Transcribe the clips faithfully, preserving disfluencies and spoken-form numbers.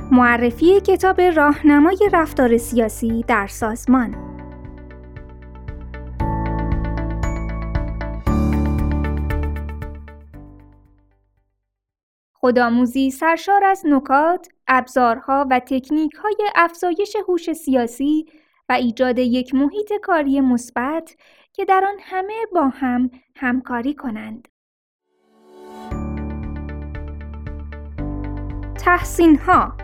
معرفی کتاب راهنمای رفتار سیاسی در سازمان. خودآموزی سرشار از نکات، ابزارها و تکنیک‌های افزایش هوش سیاسی و ایجاد یک محیط کاری مثبت که در آن همه با هم همکاری کنند. تحسین‌ها.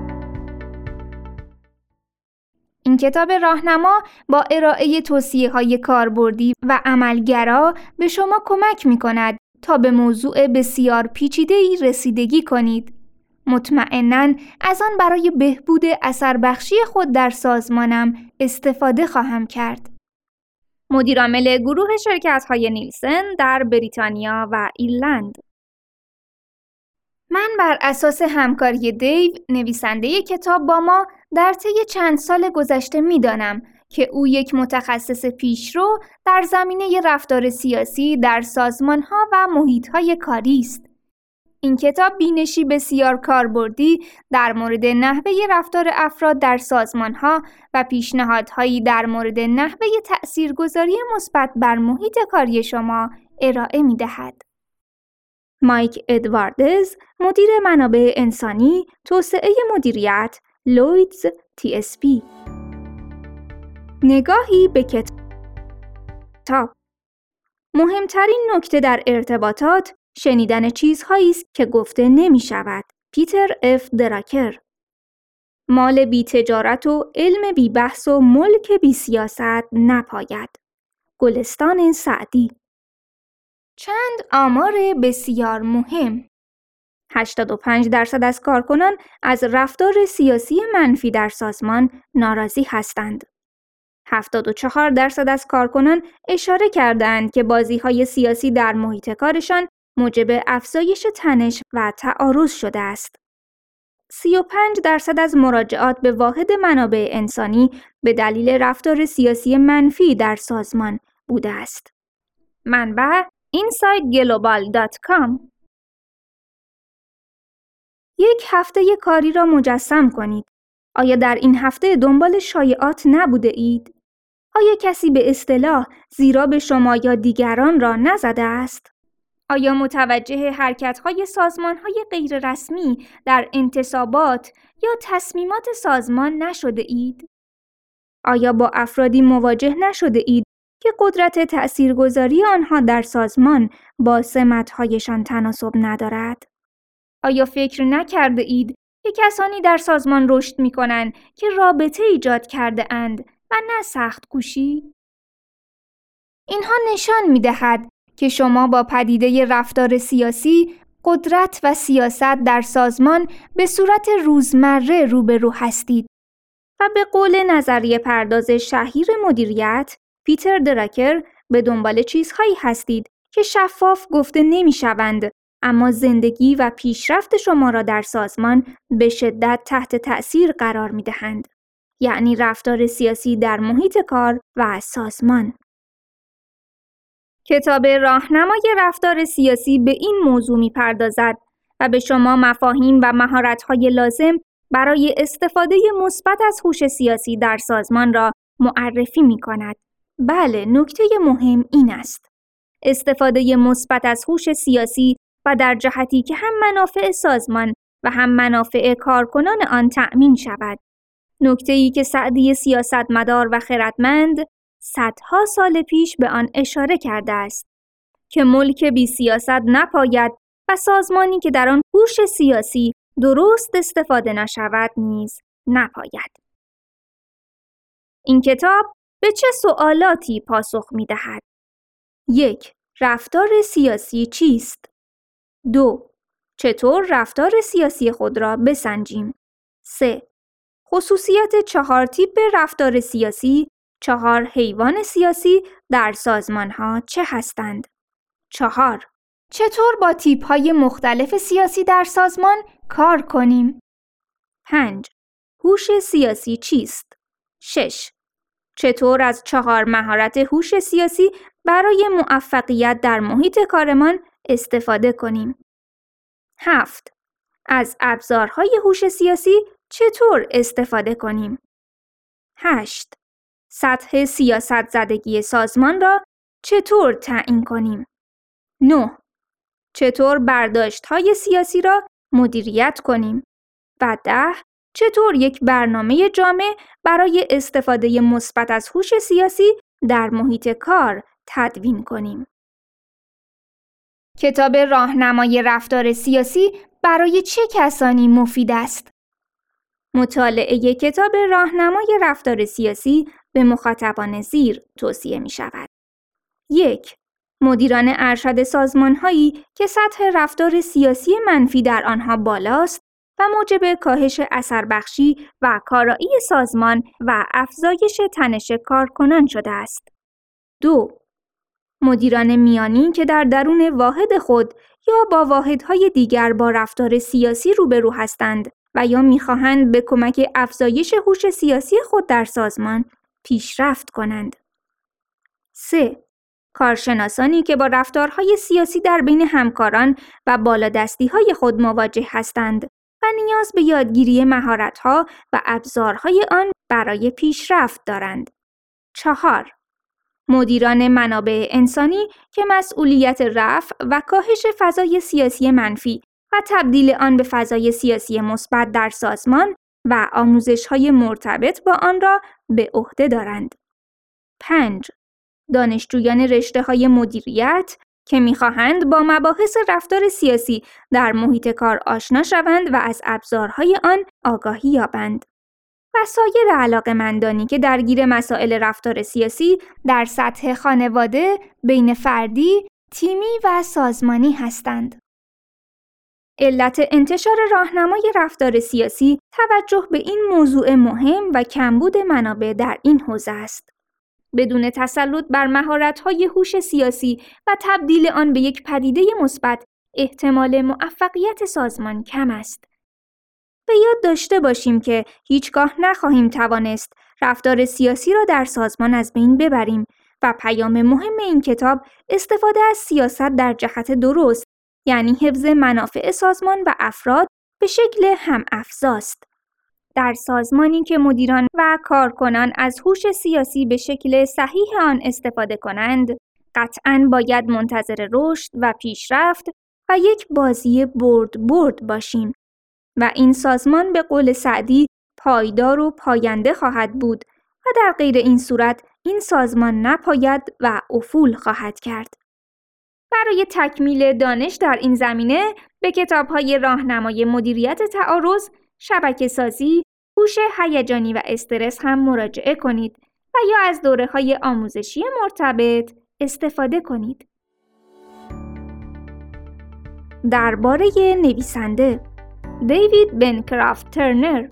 این کتاب راهنما با ارائه توصیه‌های کاربردی و عملگرا به شما کمک می‌کند تا به موضوع بسیار پیچیده‌ای رسیدگی کنید. مطمئناً از آن برای بهبود اثربخشی خود در سازمانم استفاده خواهم کرد. مدیرعامل گروه شرکت‌های نیلسن در بریتانیا و ایرلند. من بر اساس همکاری دیو، نویسنده کتاب با ما، در طی چند سال گذشته می‌دانم که او یک متخصص پیشرو در زمینه رفتار سیاسی در سازمان‌ها و محیط‌های کاری است. این کتاب بینشی بسیار کاربردی در مورد نحوه رفتار افراد در سازمان‌ها و پیشنهادهایی در مورد نحوه تأثیرگذاری مثبت بر محیط کاری شما ارائه می‌دهد. مایک ادواردز، مدیر منابع انسانی، توسعه مدیریت، لویدز تی اس پی. نگاهی به کتاب. مهمترین نکته در ارتباطات شنیدن چیزهایی است که گفته نمی شود. پیتر اف دراکر. مال بی تجارت و علم بی بحث و ملک بی سیاست نپاید. گلستان سعدی. چند آمار بسیار مهم. هشتاد و پنج درصد از کارکنان از رفتار سیاسی منفی در سازمان ناراضی هستند. هفتاد و چهار درصد از کارکنان اشاره کردند که بازی‌های سیاسی در محیط کارشان موجب افزایش تنش و تعارض شده است. سی و پنج درصد از مراجعات به واحد منابع انسانی به دلیل رفتار سیاسی منفی در سازمان بوده است. منبع اینساید گلوبال دات کام. یک هفته کاری را مجسم کنید. آیا در این هفته دنبال شایعات نبوده اید؟ آیا کسی به اصطلاح زیرا به شما یا دیگران را نزده است؟ آیا متوجه حرکت‌های سازمان‌های غیررسمی در انتصابات یا تصمیمات سازمان نشده اید؟ آیا با افرادی مواجه نشده اید که قدرت تأثیرگذاری آنها در سازمان با سمت‌هایشان تناسب ندارد؟ آیا فکر نکرده اید که کسانی در سازمان رشد می‌کنند که رابطه ایجاد کرده اند و نه سخت کوشی؟ اینها نشان می‌دهد که شما با پدیده رفتار سیاسی، قدرت و سیاست در سازمان به صورت روزمره روبرو هستید و به قول نظریه پرداز شهیر مدیریت، پیتر دراکر، به دنبال چیزهایی هستید که شفاف گفته نمی‌شوند، اما زندگی و پیشرفت شما را در سازمان به شدت تحت تأثیر قرار می‌دهند. یعنی رفتار سیاسی در محیط کار و سازمان. کتاب راهنمای رفتار سیاسی به این موضوع می‌پردازد و به شما مفاهیم و مهارت‌های لازم برای استفاده مثبت از هوش سیاسی در سازمان را معرفی می‌کند. بله، نکته مهم این است: استفاده مثبت از هوش سیاسی و در جهتی که هم منافع سازمان و هم منافع کارکنان آن تأمین شود. نکته‌ای که سعدی سیاستمدار و خردمند صدها سال پیش به آن اشاره کرده است که ملک بی سیاست نپاید و سازمانی که در آن هوش سیاسی درست استفاده نشود نیز نپاید. این کتاب به چه سوالاتی پاسخ می‌دهد؟ یک. رفتار سیاسی چیست؟ دو. چطور رفتار سیاسی خود را بسنجیم؟ سه. خصوصیات چهار تیپ رفتار سیاسی، چهار حیوان سیاسی در سازمان‌ها چه هستند؟ چهار. چطور با تیپ‌های مختلف سیاسی در سازمان کار کنیم؟ پنج. هوش سیاسی چیست؟ شش. چطور از چهار مهارت هوش سیاسی برای موفقیت در محیط کارمان استفاده کنیم؟ هفت. از ابزارهای هوش سیاسی چطور استفاده کنیم؟ هشت. سطح سیاست زدگی سازمان را چطور تعیین کنیم؟ نه. چطور برداشت‌های سیاسی را مدیریت کنیم؟ و ده. چطور یک برنامه جامع برای استفاده مثبت از هوش سیاسی در محیط کار تدوین کنیم؟ کتاب راهنمای رفتار سیاسی برای چه کسانی مفید است؟ مطالعه کتاب راهنمای رفتار سیاسی به مخاطبان زیر توصیه می شود. یک. مدیران ارشد سازمان‌هایی که سطح رفتار سیاسی منفی در آنها بالاست و موجب کاهش اثربخشی و کارایی سازمان و افزایش تنش کارکنان شده است. دو. مدیران میانی که در درون واحد خود یا با واحدهای دیگر با رفتار سیاسی روبرو هستند و یا می‌خواهند به کمک افزایش هوش سیاسی خود در سازمان پیشرفت کنند. سه. کارشناسانی که با رفتارهای سیاسی در بین همکاران و بالادستی‌های خود مواجه هستند و نیاز به یادگیری مهارت‌ها و ابزارهای آن برای پیشرفت دارند. چهار. مدیران منابع انسانی که مسئولیت رفع و کاهش فضای سیاسی منفی و تبدیل آن به فضای سیاسی مثبت در سازمان و آموزش‌های مرتبط با آن را به عهده دارند. پنج. دانشجویان رشته‌های مدیریت که می‌خواهند با مباحث رفتار سیاسی در محیط کار آشنا شوند و از ابزارهای آن آگاهی یابند. و سایر علاقه‌مندانی که درگیر مسائل رفتار سیاسی در سطح خانواده، بین فردی، تیمی و سازمانی هستند. علت انتشار راهنمای رفتار سیاسی توجه به این موضوع مهم و کمبود منابع در این حوزه است. بدون تسلط بر مهارت‌های هوش سیاسی و تبدیل آن به یک پدیده مثبت، احتمال موفقیت سازمان کم است. به یاد داشته باشیم که هیچگاه نخواهیم توانست رفتار سیاسی را در سازمان از بین ببریم و پیام مهم این کتاب استفاده از سیاست در جهت درست، یعنی حفظ منافع سازمان و افراد به شکل هم افزاست. در سازمانی که مدیران و کارکنان از هوش سیاسی به شکل صحیح آن استفاده کنند، قطعاً باید منتظر رشد و پیشرفت و یک بازی برد برد باشیم و این سازمان به قول سعدی پایدار و پاینده خواهد بود و در غیر این صورت این سازمان نپاید و افول خواهد کرد. برای تکمیل دانش در این زمینه به کتاب‌های راهنمای مدیریت تعارض، شبکه‌سازی، هوش هیجانی و استرس هم مراجعه کنید و یا از دوره‌های آموزشی مرتبط استفاده کنید. درباره نویسنده دیوید بنکرافت ترنر.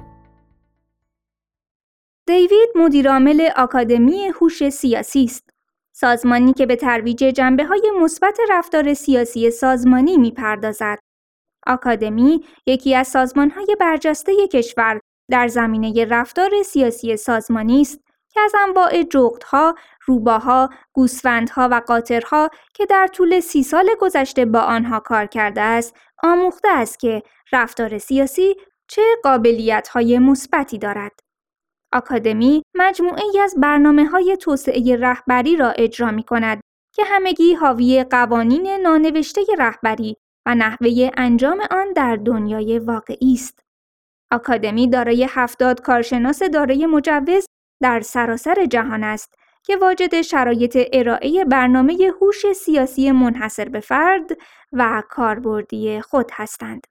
دیوید مدیرعامل آکادمی هوش سیاسی است، سازمانی که به ترویج جنبه‌های مثبت رفتار سیاسی سازمانی می‌پردازد. آکادمی یکی از سازمان‌های برجسته کشور در زمینه رفتار سیاسی سازمانی است که از انواع جغدها، روباها، گوسفندها و قاطرها که در طول سی سال گذشته با آنها کار کرده است، آموخته است که رفتار سیاسی چه قابلیت‌های مثبتی دارد. آکادمی مجموعه‌ای از برنامه‌های توسعه رهبری را اجرا می‌کند که همگی حاوی قوانین نانوشته رهبری و نحوه انجام آن در دنیای واقعی است. آکادمی دارای هفتاد کارشناس دارای مجوز در سراسر جهان است که واجد شرایط ارائه برنامه هوش سیاسی منحصر به فرد و کاربردی خود هستند.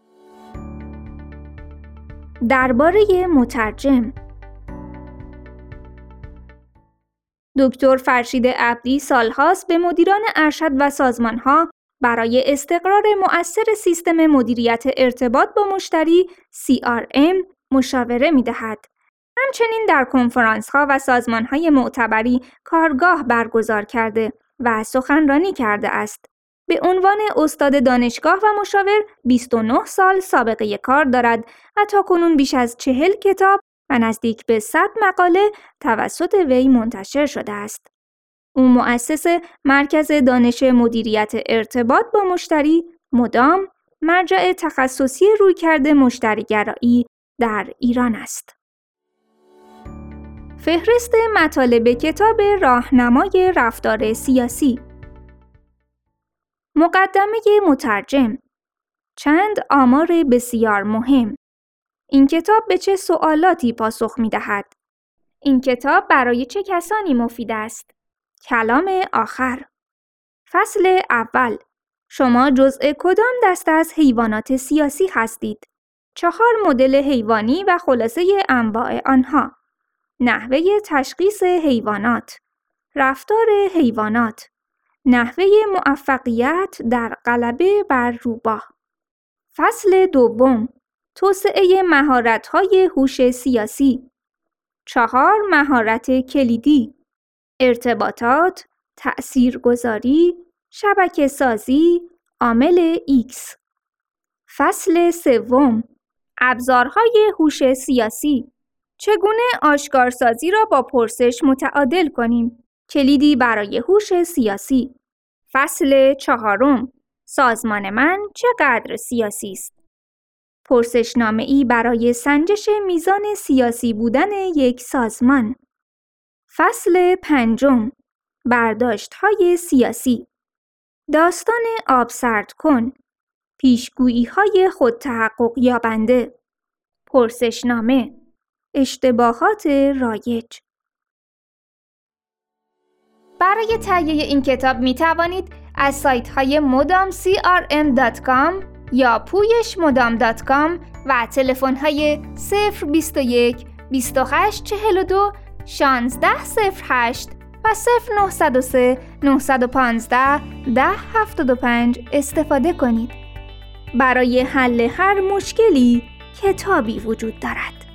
درباره مترجم، دکتر فرشید عبدی سالهاست به مدیران ارشد و سازمان‌ها برای استقرار مؤثر سیستم مدیریت ارتباط با مشتری سی آر ام مشاوره می‌دهد. همچنین در کنفرانس‌ها و سازمان‌های معتبری کارگاه برگزار کرده و سخنرانی کرده است. به عنوان استاد دانشگاه و مشاور بیست و نه سال سابقه کار دارد و تاکنون بیش از چهل کتاب و نزدیک به صد مقاله توسط وی منتشر شده است. او مؤسس مرکز دانش مدیریت ارتباط با مشتری، مدام مرجع تخصصی رویکرد مشتری‌گرایی در ایران است. فهرست مطالب کتاب راهنمای رفتار سیاسی. مقدمه مترجم. چند آمار بسیار مهم. این کتاب به چه سوالاتی پاسخ می‌دهد؟ این کتاب برای چه کسانی مفید است؟ کلام آخر. فصل اول. شما جزء کدام دسته از حیوانات سیاسی هستید؟ چهار مدل حیوانی و خلاصه انواع آنها. نحوه تشخیص حیوانات. رفتار حیوانات. نحوه موفقیت در غلبه بر روباه. فصل دوم. توسعه مهارت‌های هوش سیاسی. چهار مهارت کلیدی. ارتباطات، تأثیرگذاری، شبکه سازی، عامل ایکس. فصل سوم. ابزارهای هوش سیاسی. چگونه آشکارسازی را با پرسش متعادل کنیم؟ کلیدی برای هوش سیاسی. فصل چهارم. سازمان من چقدر سیاسی است؟ پرسشنامه‌ای برای سنجش میزان سیاسی بودن یک سازمان. فصل پنجم. برداشت‌های سیاسی. داستان آب سرد کن. پیشگویی‌های خود تحقق یابنده. پرسشنامه. اشتباهات رایج. برای تهیه این کتاب می توانید از سایت‌های مدام سی آر ام دات کام یا پویش مدام دات کام و تلفن‌های صفر بیست و یک بیست و هشت چهل و دو شانزده صفر هشت و صفر نه صفر سه نه یک پنج ده هفتاد و پنج استفاده کنید. برای حل هر مشکلی کتابی وجود دارد.